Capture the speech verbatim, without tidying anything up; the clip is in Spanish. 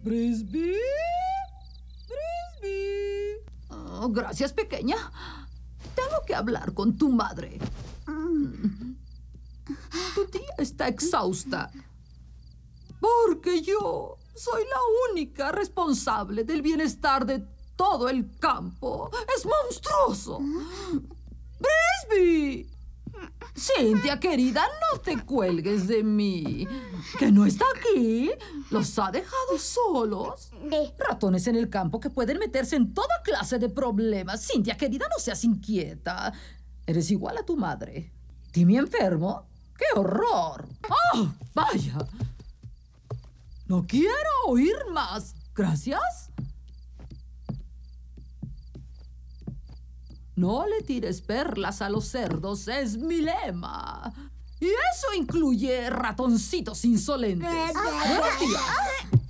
Brisby. Brisby. Oh, gracias, pequeña. Tengo que hablar con tu madre. Tu tía está exhausta. Porque yo soy la única responsable del bienestar de todo el campo. ¡Es monstruoso! ¡Brisby! Cynthia, querida, no te cuelgues de mí. ¿Que no está aquí? ¿Los ha dejado solos? Ratones en el campo que pueden meterse en toda clase de problemas. Cynthia, querida, no seas inquieta. Eres igual a tu madre. ¿Timmy enfermo? ¡Qué horror! ¡Oh, vaya! No quiero oír más. Gracias. No le tires perlas a los cerdos, es mi lema. Y eso incluye ratoncitos insolentes. Buenos días.